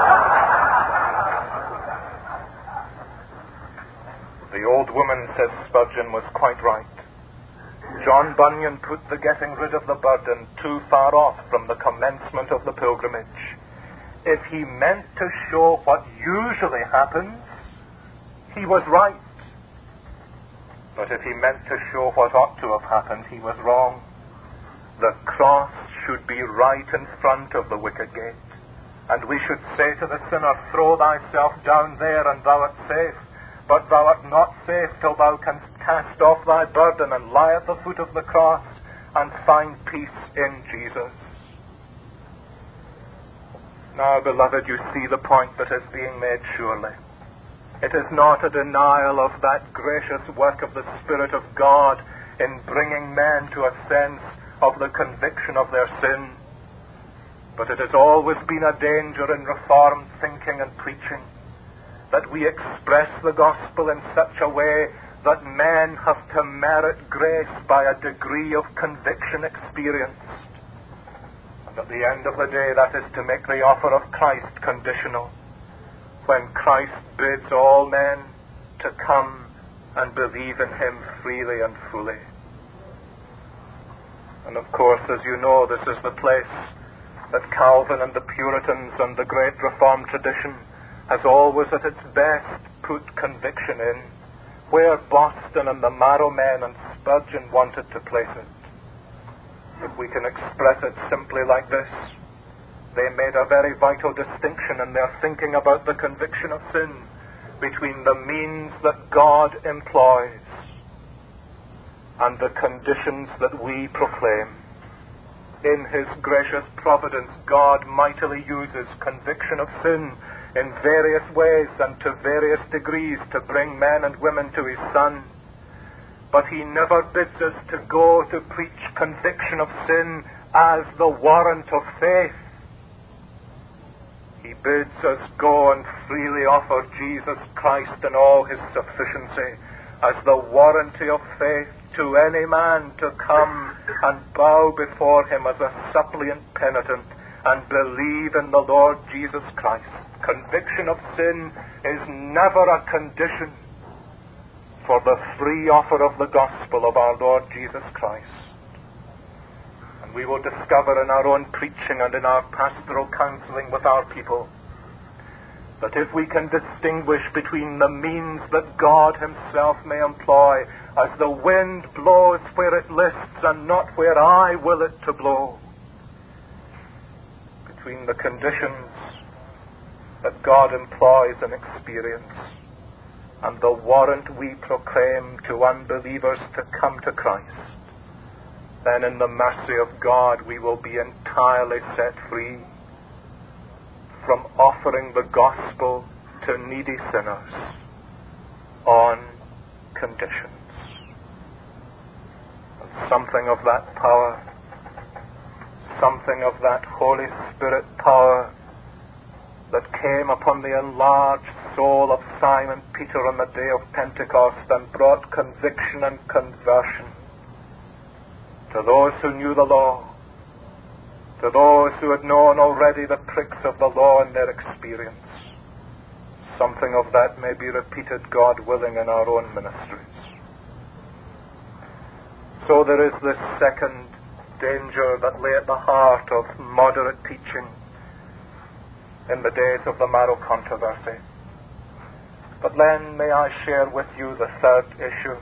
The old woman, says Spurgeon, was quite right. John Bunyan put the getting rid of the burden too far off from the commencement of the pilgrimage. If he meant to show what usually happens, he was right. But if he meant to show what ought to have happened, he was wrong. The cross should be right in front of the wicket gate. And we should say to the sinner, throw thyself down there and thou art safe. But thou art not safe till thou canst cast off thy burden and lie at the foot of the cross and find peace in Jesus. Now, beloved, you see the point that is being made surely. It is not a denial of that gracious work of the Spirit of God in bringing men to a sense of the conviction of their sin. But it has always been a danger in Reformed thinking and preaching that we express the gospel in such a way that men have to merit grace by a degree of conviction experienced. And at the end of the day, that is to make the offer of Christ conditional, when Christ bids all men to come and believe in him freely and fully. And of course, as you know, this is the place that Calvin and the Puritans and the great Reformed tradition has always at its best put conviction in, where Boston and the Marrow Men and Spurgeon wanted to place it. If we can express it simply like this, they made a very vital distinction in their thinking about the conviction of sin between the means that God employs and the conditions that we proclaim. In His gracious providence, God mightily uses conviction of sin in various ways and to various degrees to bring men and women to His Son. But He never bids us to go to preach conviction of sin as the warrant of faith. He bids us go and freely offer Jesus Christ in all His sufficiency as the warranty of faith to any man to come and bow before Him as a suppliant penitent and believe in the Lord Jesus Christ. Conviction of sin is never a condition for the free offer of the gospel of our Lord Jesus Christ. And we will discover in our own preaching and in our pastoral counseling with our people that if we can distinguish between the means that God Himself may employ, as the wind blows where it lists and not where I will it to blow, between the conditions that God employs in experience and the warrant we proclaim to unbelievers to come to Christ, then in the mercy of God we will be entirely set free from offering the gospel to needy sinners on conditions. And something of that power, something of that Holy Spirit power that came upon the enlarged soul of Simon Peter on the day of Pentecost and brought conviction and conversion to those who knew the law, to those who had known already the tricks of the law in their experience. Something of that may be repeated, God willing, in our own ministries. So there is this second danger that lay at the heart of moderate teaching in the days of the Marrow controversy. But then may I share with you the third issue.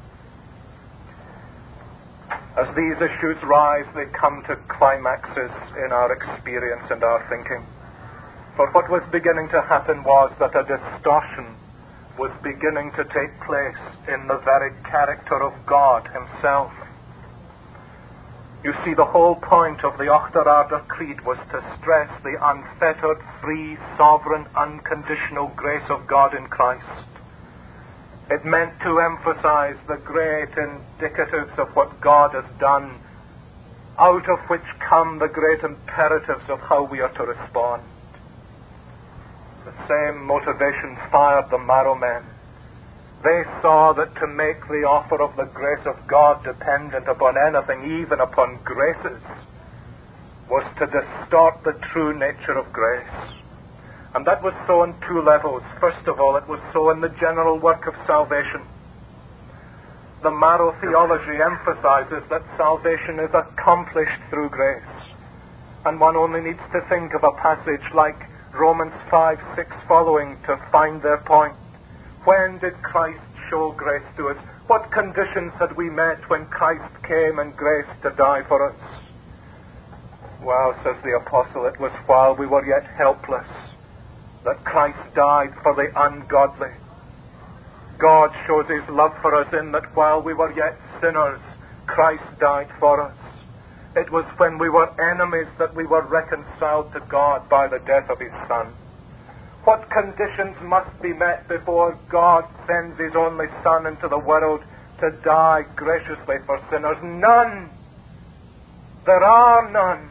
As these issues rise, they come to climaxes in our experience and our thinking. For what was beginning to happen was that a distortion was beginning to take place in the very character of God Himself. You see, the whole point of the Auchterarder Creed was to stress the unfettered, free, sovereign, unconditional grace of God in Christ. It meant to emphasize the great indicatives of what God has done, out of which come the great imperatives of how we are to respond. The same motivation fired the Marrow Men. They saw that to make the offer of the grace of God dependent upon anything, even upon graces, was to distort the true nature of grace. And that was so on two levels. First of all, it was so in the general work of salvation. The Marrow theology emphasizes that salvation is accomplished through grace. And one only needs to think of a passage like Romans 5:6 following to find their point. When did Christ show grace to us? What conditions had we met when Christ came in grace to die for us? Well, says the apostle, it was while we were yet helpless that Christ died for the ungodly. God shows His love for us in that while we were yet sinners, Christ died for us. It was when we were enemies that we were reconciled to God by the death of His Son. What conditions must be met before God sends His only Son into the world to die graciously for sinners? None. There are none.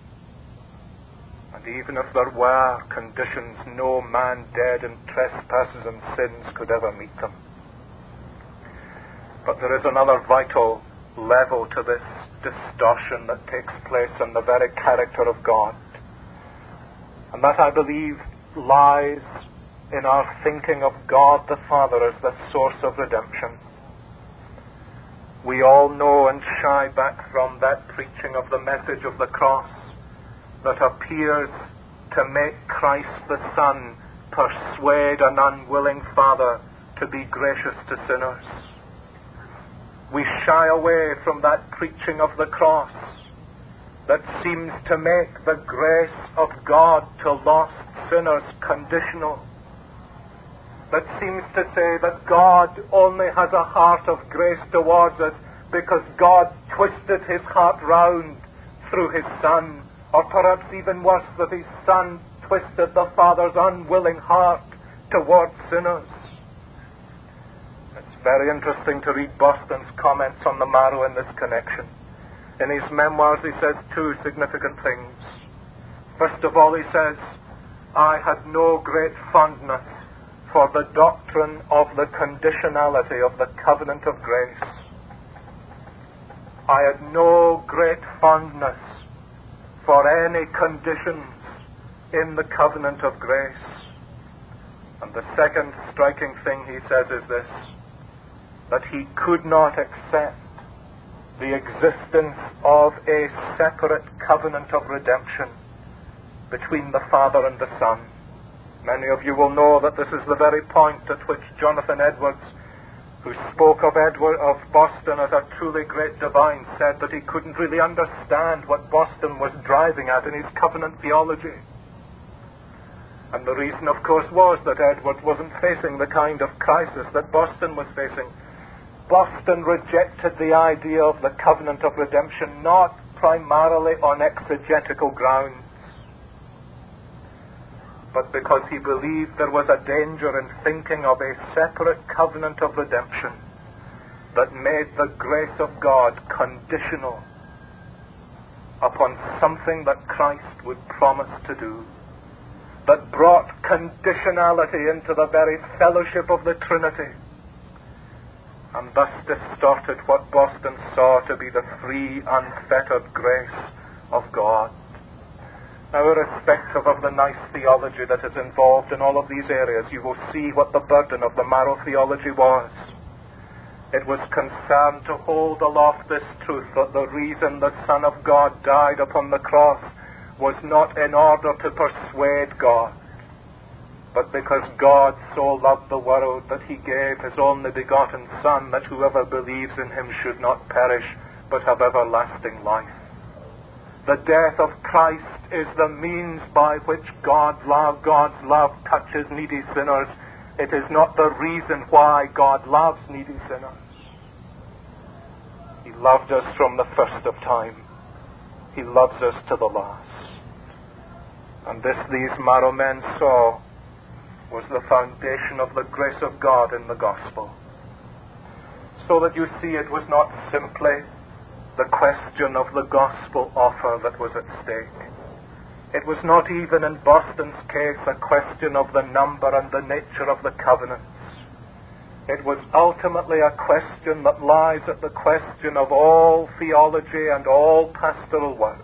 And even if there were conditions, no man dead in trespasses and sins could ever meet them. But there is another vital level to this distortion that takes place in the very character of God. And that, I believe, lies in our thinking of God the Father as the source of redemption. We all know and shy back from that preaching of the message of the cross that appears to make Christ the Son persuade an unwilling Father to be gracious to sinners. We shy away from that preaching of the cross that seems to make the grace of God to lost sinners conditional, that seems to say that God only has a heart of grace towards us because God twisted his heart round through his Son, or perhaps even worse, that his Son twisted the Father's unwilling heart towards sinners. It's very interesting to read Boston's comments on the marrow in this connection. In his memoirs, he says two significant things. First of all, he says, I had no great fondness for the doctrine of the conditionality of the covenant of grace. I had no great fondness for any conditions in the covenant of grace. And the second striking thing he says is this, that he could not accept the existence of a separate covenant of redemption between the Father and the Son. Many of you will know that this is the very point at which Jonathan Edwards, who spoke of Boston as a truly great divine, said that he couldn't really understand what Boston was driving at in his covenant theology. And the reason, of course, was that Edwards wasn't facing the kind of crisis that Boston was facing. Boston rejected the idea of the covenant of redemption not primarily on exegetical grounds, but because he believed there was a danger in thinking of a separate covenant of redemption that made the grace of God conditional upon something that Christ would promise to do, that brought conditionality into the very fellowship of the Trinity, and thus distorted what Boston saw to be the free, unfettered grace of God. Now, irrespective of the nice theology that is involved in all of these areas, you will see what the burden of the marrow theology was. It was concerned to hold aloft this truth that the reason the Son of God died upon the cross was not in order to persuade God, but because God so loved the world that he gave his only begotten Son, that whoever believes in him should not perish, but have everlasting life. The death of Christ is the means by which God's love touches needy sinners. It is not the reason why God loves needy sinners. He loved us from the first of time. He loves us to the last. And this these marrow men saw was the foundation of the grace of God in the gospel. So that you see, it was not simply the question of the gospel offer that was at stake. It was not even in Boston's case a question of the number and the nature of the covenants. It was ultimately a question that lies at the question of all theology and all pastoral work.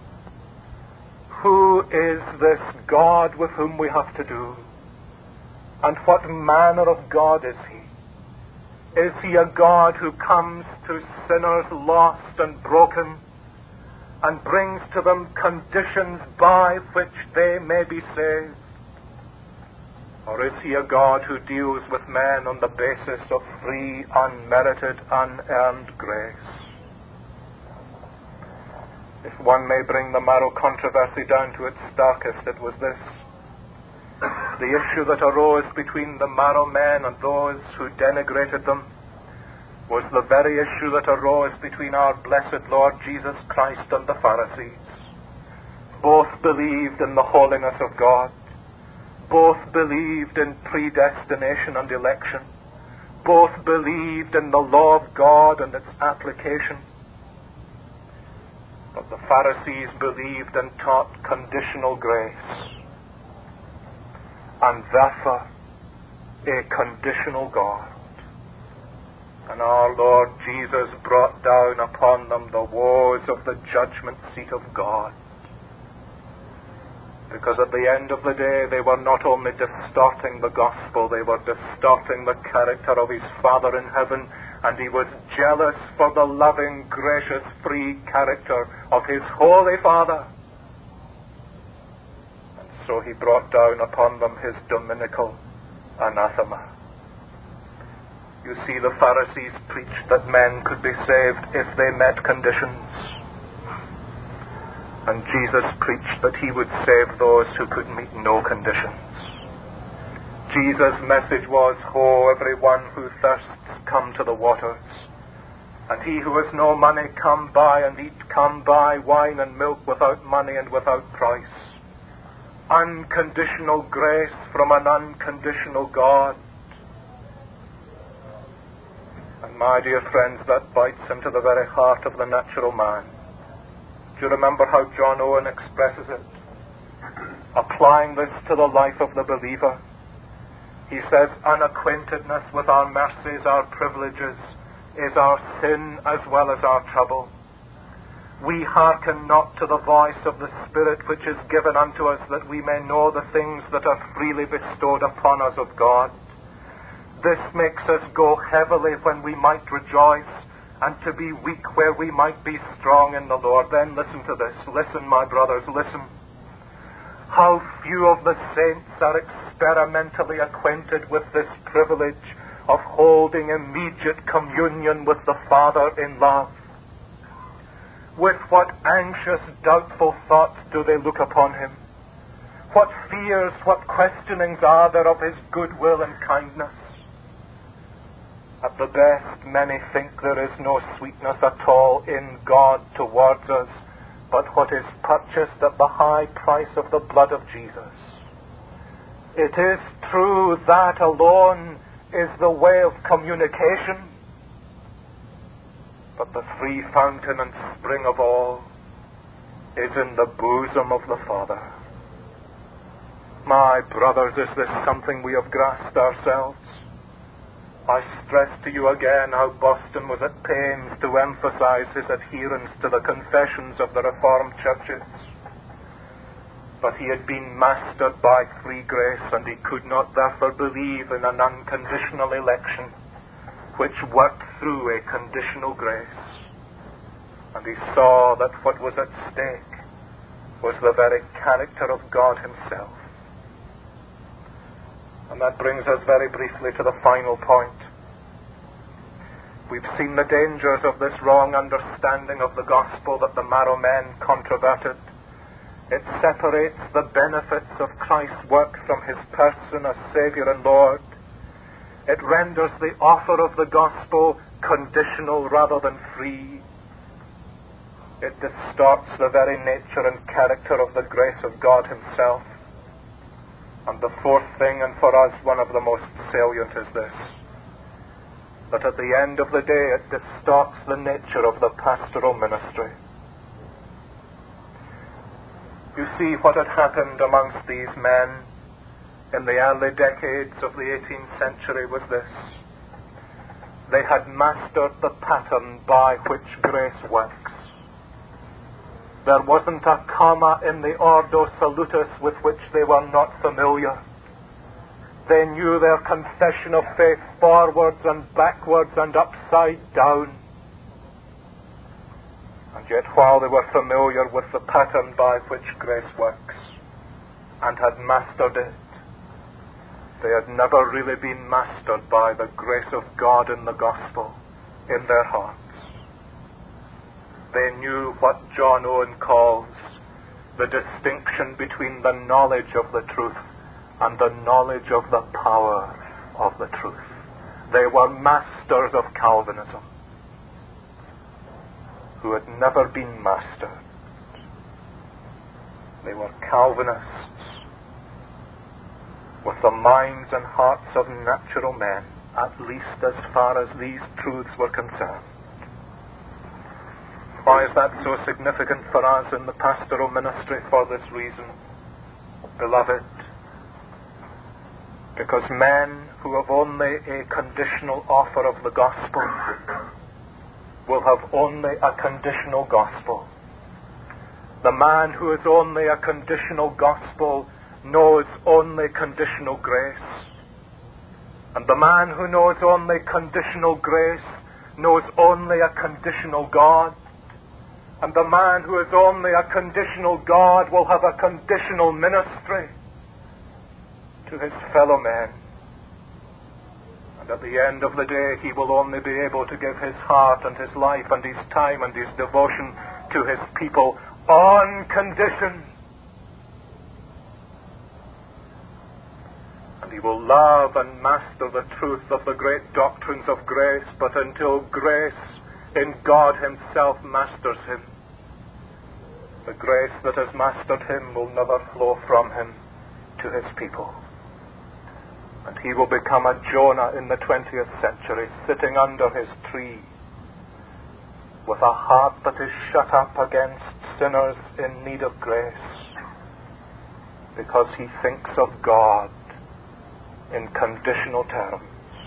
Who is this God with whom we have to do? And what manner of God is he? Is he a God who comes to sinners lost and broken and brings to them conditions by which they may be saved? Or is he a God who deals with men on the basis of free, unmerited, unearned grace? If one may bring the marrow controversy down to its starkest, it was this. The issue that arose between the marrow men and those who denigrated them was the very issue that arose between our blessed Lord Jesus Christ and the Pharisees. Both believed in the holiness of God. Both believed in predestination and election. Both believed in the law of God and its application. But the Pharisees believed and taught conditional grace, and therefore a conditional God. And our Lord Jesus brought down upon them the woes of the judgment seat of God. Because at the end of the day, they were not only distorting the gospel, they were distorting the character of his Father in heaven, and he was jealous for the loving, gracious, free character of his holy Father. And so he brought down upon them his dominical anathema. You see, the Pharisees preached that men could be saved if they met conditions. And Jesus preached that he would save those who could meet no conditions. Jesus' message was, "Ho, everyone who thirsts, come to the waters. And he who has no money, come buy and eat, come buy wine and milk without money and without price." Unconditional grace from an unconditional God. And my dear friends, that bites into the very heart of the natural man. Do you remember how John Owen expresses it? Applying this to the life of the believer, he says, "Unacquaintedness with our mercies, our privileges, is our sin as well as our trouble. We hearken not to the voice of the Spirit which is given unto us, that we may know the things that are freely bestowed upon us of God. This makes us go heavily when we might rejoice, and to be weak where we might be strong in the Lord." Then listen to this. Listen, my brothers, listen. How few of the saints are experimentally acquainted with this privilege of holding immediate communion with the Father in love. With what anxious, doubtful thoughts do they look upon him? What fears, what questionings are there of his goodwill and kindness? At the best, many think there is no sweetness at all in God towards us, but what is purchased at the high price of the blood of Jesus. It is true that alone is the way of communication, but the free fountain and spring of all is in the bosom of the Father. My brothers, is this something we have grasped ourselves? I stress to you again how Boston was at pains to emphasize his adherence to the confessions of the Reformed churches. But he had been mastered by free grace, and he could not therefore believe in an unconditional election which worked through a conditional grace. And he saw that what was at stake was the very character of God himself. And that brings us very briefly to the final point. We've seen the dangers of this wrong understanding of the gospel that the Marrow men controverted. It separates the benefits of Christ's work from his person as Savior and Lord. It renders the offer of the gospel conditional rather than free. It distorts the very nature and character of the grace of God himself. And the fourth thing, and for us one of the most salient, is this: that at the end of the day it distorts the nature of the pastoral ministry. You see, what had happened amongst these men in the early decades of the 18th century was this: they had mastered the pattern by which grace works. There wasn't a comma in the Ordo Salutis with which they were not familiar. They knew their confession of faith forwards and backwards and upside down. And yet, while they were familiar with the pattern by which grace works and had mastered it, they had never really been mastered by the grace of God in the gospel in their hearts. They knew what John Owen calls the distinction between the knowledge of the truth and the knowledge of the power of the truth. They were masters of Calvinism who had never been mastered. They were Calvinists with the minds and hearts of natural men, at least as far as these truths were concerned. Why is that so significant for us in the pastoral ministry? For this reason, beloved: because men who have only a conditional offer of the gospel will have only a conditional gospel. The man who has only a conditional gospel knows only conditional grace. And the man who knows only conditional grace knows only a conditional God. And the man who is only a conditional God will have a conditional ministry to his fellow men. And at the end of the day, he will only be able to give his heart and his life and his time and his devotion to his people on condition. And he will love and master the truth of the great doctrines of grace, but until grace in God himself masters him, the grace that has mastered him will never flow from him to his people. And he will become a Jonah in the 20th century, sitting under his tree, with a heart that is shut up against sinners in need of grace, because he thinks of God in conditional terms.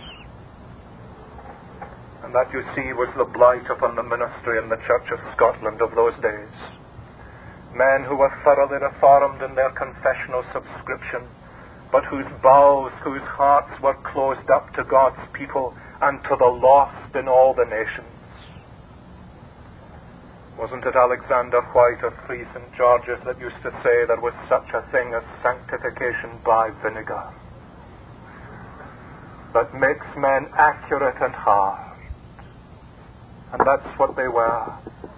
And that, you see, was the blight upon the ministry in the Church of Scotland of those days. Men who were thoroughly reformed in their confessional subscription, but whose bowels, whose hearts were closed up to God's people and to the lost in all the nations. Wasn't it Alexander White of 3 St. George's that used to say there was such a thing as sanctification by vinegar, that makes men accurate and hard? And that's what they were.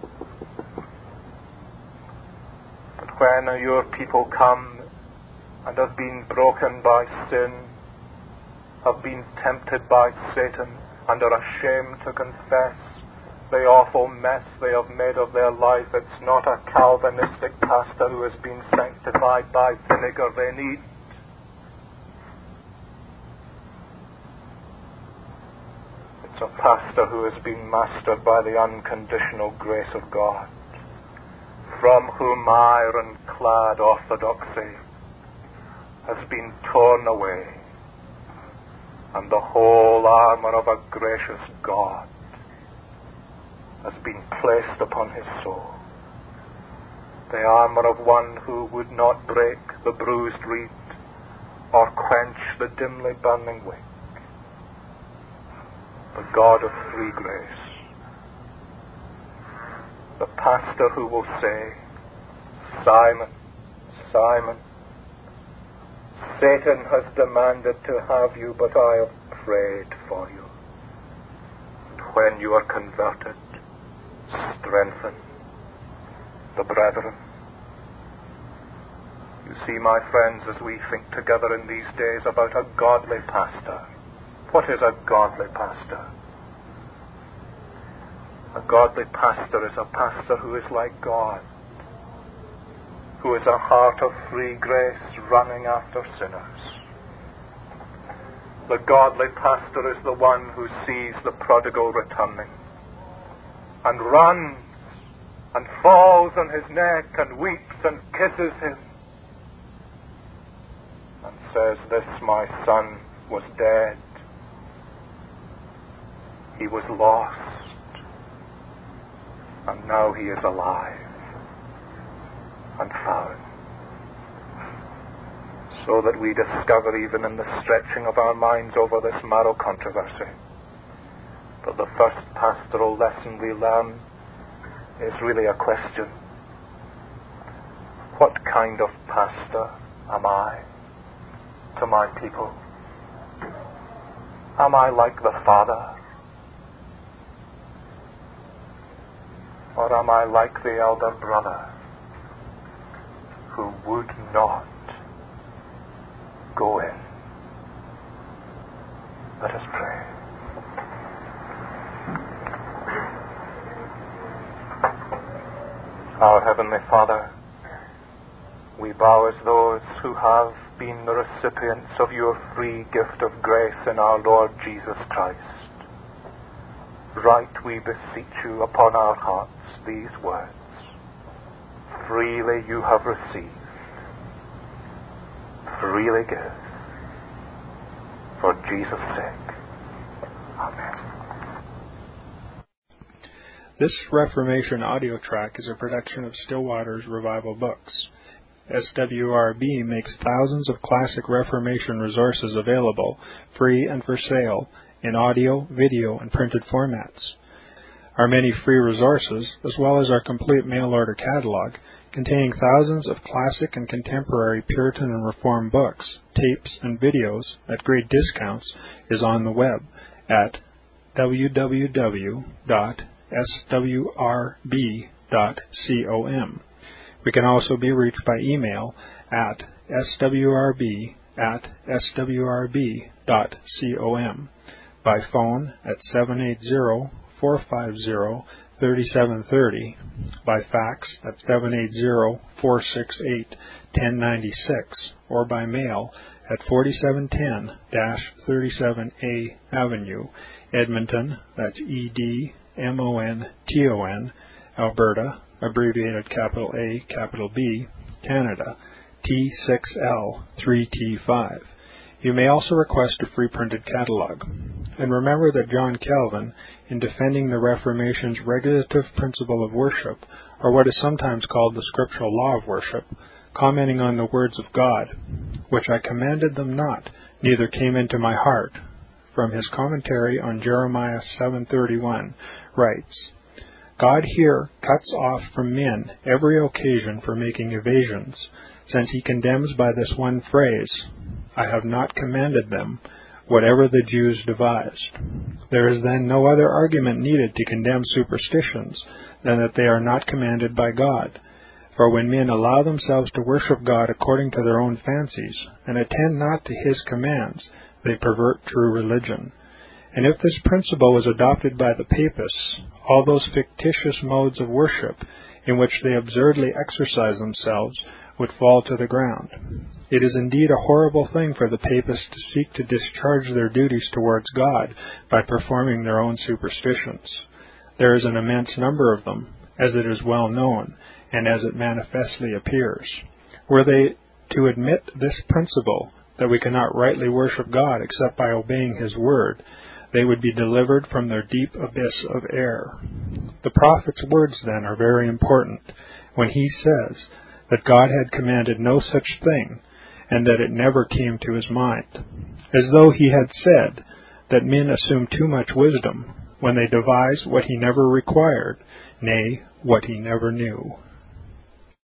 But when your people come and have been broken by sin, have been tempted by Satan, and are ashamed to confess the awful mess they have made of their life, it's not a Calvinistic pastor who has been sanctified by vinegar they need. It's a pastor who has been mastered by the unconditional grace of God, from whom iron-clad orthodoxy has been torn away, and the whole armor of a gracious God has been placed upon his soul. The armor of one who would not break the bruised reed or quench the dimly burning wick. The God of free grace. The pastor who will say, Simon, Simon, Satan has demanded to have you, but I have prayed for you. And when you are converted, strengthen the brethren. You see, my friends, as we think together in these days about a godly pastor, what is a godly pastor? A godly pastor is a pastor who is like God, who is a heart of free grace running after sinners. The godly pastor is the one who sees the prodigal returning and runs and falls on his neck and weeps and kisses him and says, "This my son was dead. He was lost, and now he is alive and found." So that we discover, even in the stretching of our minds over this narrow controversy, that the first pastoral lesson we learn is really a question. What kind of pastor am I to my people? Am I like the Father? Or am I like the elder brother who would not go in? Let us pray. Our Heavenly Father, we bow as those who have been the recipients of your free gift of grace in our Lord Jesus Christ. Write, we beseech you, upon our hearts these words: freely you have received, freely give. For Jesus' sake. Amen. This Reformation audio track is a production of Still Waters Revival Books. SWRB makes thousands of classic Reformation resources available, free and for sale, in audio, video, and printed formats. Our many free resources, as well as our complete mail order catalog, containing thousands of classic and contemporary Puritan and Reform books, tapes, and videos at great discounts, is on the web at www.swrb.com. We can also be reached by email at swrb@swrb.com, by phone at 780-450-3730, by fax at 780-468-1096, or by mail at 4710-37A Avenue, Edmonton, that's Edmonton, Alberta, abbreviated capital A, capital B, Canada, T6L3T5. You may also request a free printed catalog. And remember that John Calvin, in defending the Reformation's regulative principle of worship, or what is sometimes called the scriptural law of worship, commenting on the words of God, which I commanded them not, neither came into my heart, from his commentary on Jeremiah 7:31, writes, God here cuts off from men every occasion for making evasions, since he condemns by this one phrase, I have not commanded them, whatever the Jews devised. There is then no other argument needed to condemn superstitions than that they are not commanded by God. For when men allow themselves to worship God according to their own fancies, and attend not to his commands, they pervert true religion. And if this principle was adopted by the Papists, all those fictitious modes of worship in which they absurdly exercise themselves would fall to the ground. It is indeed a horrible thing for the Papists to seek to discharge their duties towards God by performing their own superstitions. There is an immense number of them, as it is well known, and as it manifestly appears. Were they to admit this principle, that we cannot rightly worship God except by obeying his word, they would be delivered from their deep abyss of error. The prophet's words, then, are very important, when he says that God had commanded no such thing, and that it never came to his mind, as though he had said that men assume too much wisdom when they devise what he never required, nay, what he never knew.